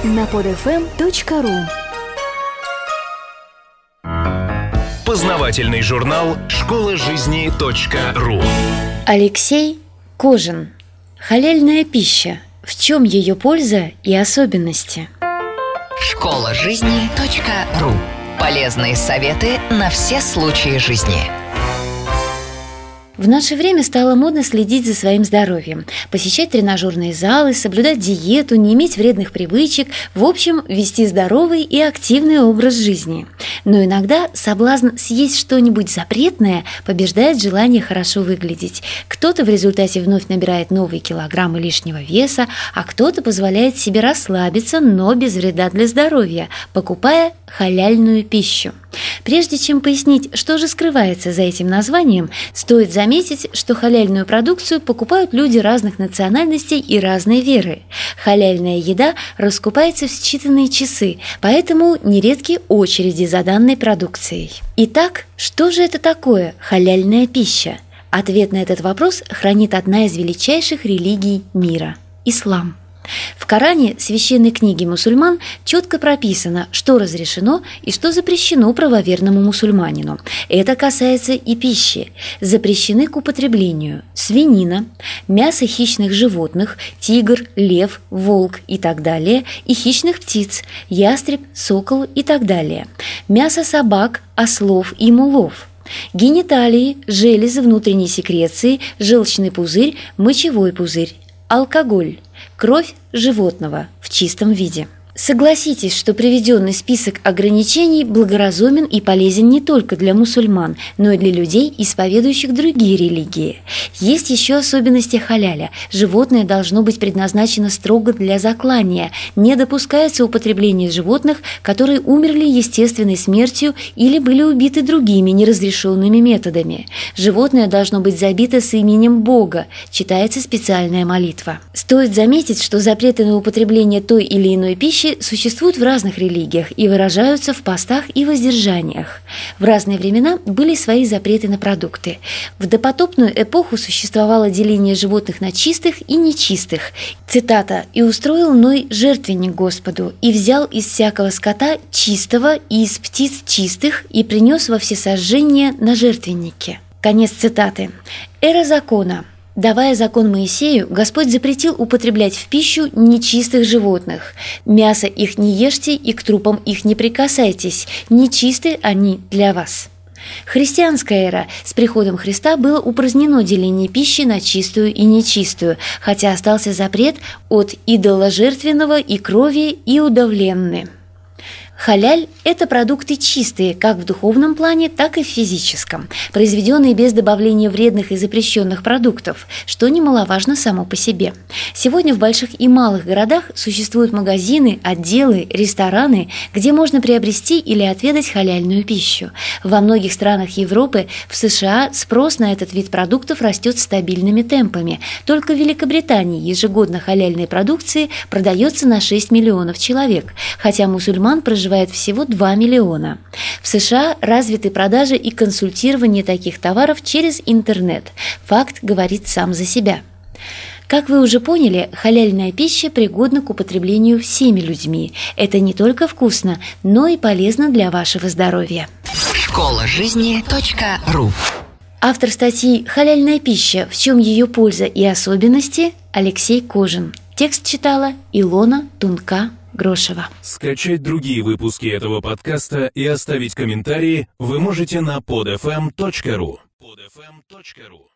на podfm.ru. Познавательный журнал школажизни.ру. Алексей Кожин. Халяльная пища. В чем ее польза и особенности? школажизни.ру. Полезные советы на все случаи жизни. В наше время стало модно следить за своим здоровьем, посещать тренажерные залы, соблюдать диету, не иметь вредных привычек, в общем, вести здоровый и активный образ жизни. Но иногда соблазн съесть что-нибудь запретное побеждает желание хорошо выглядеть. Кто-то в результате вновь набирает новые килограммы лишнего веса, а кто-то позволяет себе расслабиться, но без вреда для здоровья, покупая халяльную пищу. Прежде чем пояснить, что же скрывается за этим названием, стоит заметить, что халяльную продукцию покупают люди разных национальностей и разной веры. Халяльная еда раскупается в считанные часы, поэтому нередки очереди за данной продукцией. Итак, что же это такое халяльная пища? Ответ на этот вопрос хранит одна из величайших религий мира – ислам. В Коране, священной книге мусульман, четко прописано, что разрешено и что запрещено правоверному мусульманину. Это касается и пищи. Запрещены к употреблению свинина, мясо хищных животных, тигр, лев, волк и так далее, и хищных птиц, ястреб, сокол и так далее, мясо собак, ослов и мулов, гениталии, железы внутренней секреции, желчный пузырь, мочевой пузырь, алкоголь, кровь животного в чистом виде. Согласитесь, что приведенный список ограничений благоразумен и полезен не только для мусульман, но и для людей, исповедующих другие религии. Есть еще особенности халяля. Животное должно быть предназначено строго для заклания. Не допускается употребление животных, которые умерли естественной смертью или были убиты другими неразрешенными методами. Животное должно быть забито с именем Бога. Читается специальная молитва. Стоит заметить, что запреты на употребление той или иной пищи существуют в разных религиях и выражаются в постах и воздержаниях. В разные времена были свои запреты на продукты. В допотопную эпоху существовало деление животных на чистых и нечистых. Цитата: «И устроил Ной жертвенник Господу, и взял из всякого скота чистого и из птиц чистых, и принес во всесожжение на жертвеннике». Конец цитаты. Эра закона. Давая закон Моисею, Господь запретил употреблять в пищу нечистых животных. Мясо их не ешьте и к трупам их не прикасайтесь, нечисты они для вас. Христианская эра. С приходом Христа было упразднено деление пищи на чистую и нечистую, хотя остался запрет от идоложертвенного и крови и удавленны. Халяль – это продукты чистые, как в духовном плане, так и в физическом, произведенные без добавления вредных и запрещенных продуктов, что немаловажно само по себе. Сегодня в больших и малых городах существуют магазины, отделы, рестораны, где можно приобрести или отведать халяльную пищу. Во многих странах Европы, в США спрос на этот вид продуктов растет стабильными темпами. Только в Великобритании ежегодно халяльной продукции продается на 6 миллионов человек, хотя мусульман проживает всего 2 миллиона. В США развиты продажи и консультирование таких товаров через интернет. Факт говорит сам за себя. Как вы уже поняли, халяльная пища пригодна к употреблению всеми людьми. Это не только вкусно, но и полезно для вашего здоровья. школажизни.ру. Автор статьи «Халяльная пища. В чем ее польза и особенности» Алексей Кожин. Текст читала Илона Тунка-Грошева. Скачать другие выпуски этого подкаста и оставить комментарии вы можете на podfm.ru.